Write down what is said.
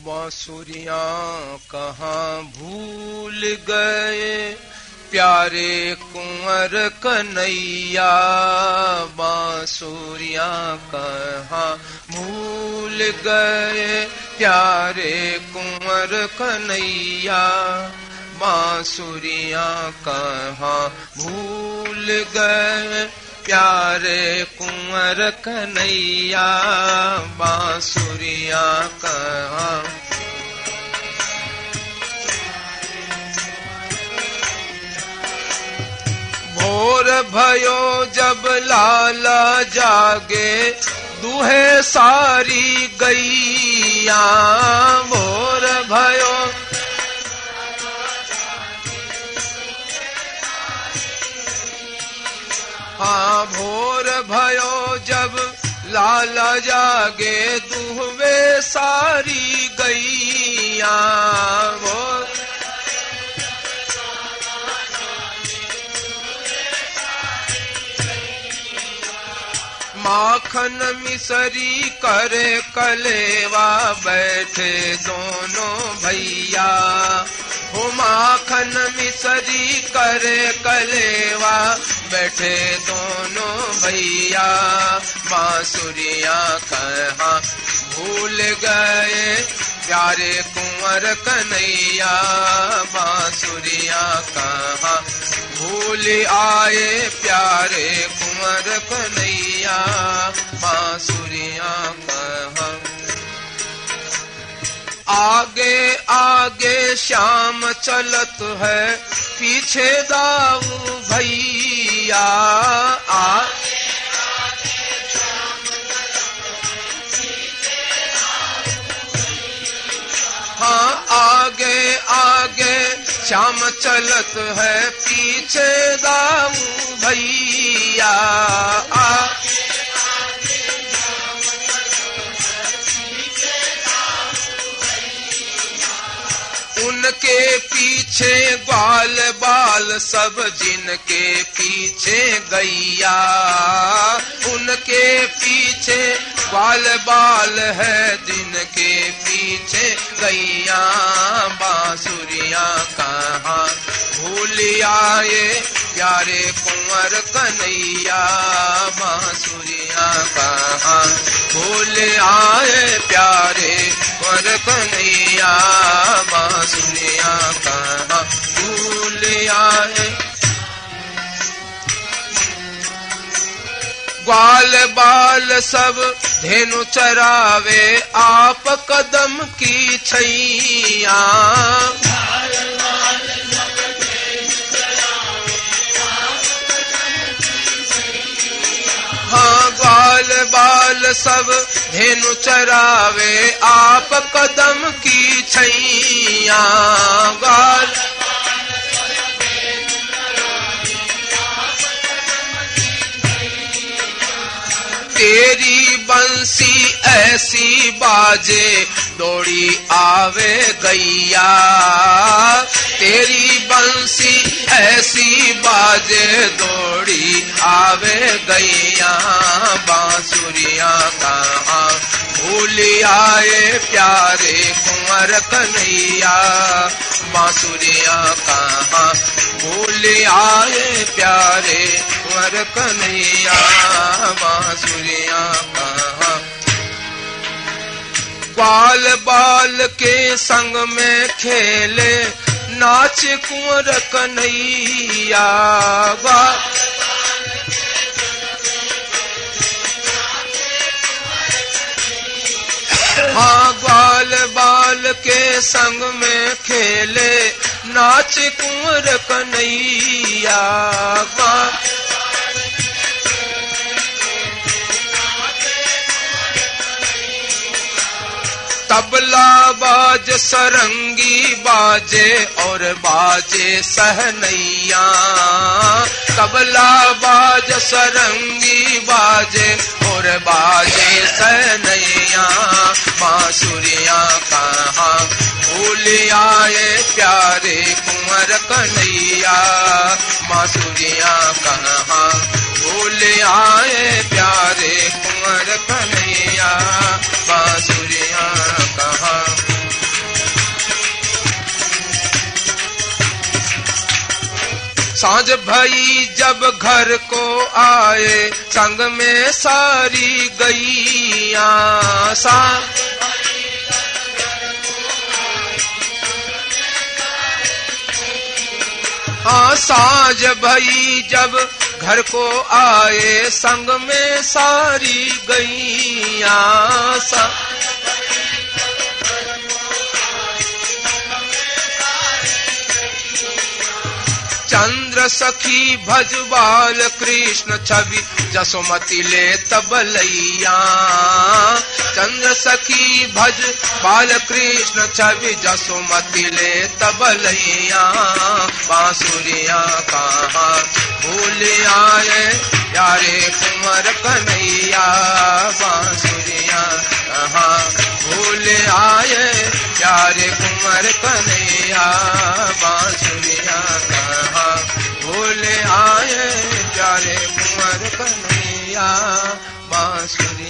बांसुरियां कहाँ भूल गए प्यारे कुंवर कन्हैया, बांसुरियां कहाँ भूल गए प्यारे कुंवर कन्हैया, बांसुरियां कहाँ भूल गए प्यारे कुंवर कन्हैया, बांसुरियां कहाँ। भोर भयो जब लाला जागे दुहे सारी गैया, भोर भयो हाँ भोर भयो जब लाला जागे दुहवे सारी गैया, भोर माखन मिसरी करे कलेवा बैठे दोनों भैया, हो माखन मिसरी करे कलेवा बैठे दोनों भैया, बांसुरियां कहाँ भूल गए प्यारे कुंवर कन्हैया, बांसुरियां कहाँ भूल आए प्यारे कुंवर कन्हैया, बांसुरियां कहाँ। आगे आगे श्याम चलत है पीछे दाऊ भैया, हाँ आगे आगे श्याम चलत है पीछे दाऊ भैया, उनके पीछे ग्वाल बाल सब जिनके पीछे गैया, उनके पीछे ग्वाल बाल है जिनके पीछे गैया, बांसुरियां कहाँ भूल आए प्यारे कुंवर कन्हैया, बांसुरियां कहाँ भूल आए प्यारे कुंवर कन्हैया, बांसुरियां कहाँ भूल आए। ग्वाल बाल सब धेनु चरावे आप कदम की छैया, हाँ ग्वाल बाल सब धेनु चरावे आप कदम की छैया, ग्वाल तेरी बंसी ऐसी बाजे दौड़ी आवे गैया, तेरी बंसी ऐसी बाजे दौड़ी आवे गैया, बांसुरियां कहाँ भूल आए प्यारे कुंवर कन्हैया, बांसुरियां कहाँ भूल आए प्यारे कुंवर कन्हैया, बांसुरियां कहाँ। ग्वाल बाल के संग में खेले नाच कुंवर कन्हैया, हाँ ग्वाल बाल के संग में खेले नाच कुंवर कन्हैया, तबला बाज सरंगी बाजे और बाजे सहनैया, तबला बाज सरंगी बाजे और बाजे सहनैया, बांसुरियां कहाँ भूल आए प्यारे कुंवर कन्हैया, बांसुरियां कहाँ भूल आए प्यारे कुंवर कन्हैया, बांसुरियां कहाँ सांझ भई जब घर को आए संग में सारी गैया। हाँ सांझ भई जब घर को आए संग में सारी गैया। चंद्र सखी भज बाल कृष्ण छवि जसोमती ले तबलैया। चंद्र सखी भज बाल कृष्ण छवि जसोमती ले तबलैया। बांसुरिया कहाँ भूल आए प्यारे कुंवर कन्हैया। बांसुरिया कहाँ भूल आए प्यारे कुंवर कन्हैया। बांसुरिया कहाँ भूल आए प्यारे कुंवर कन्हैया। बांसुरिया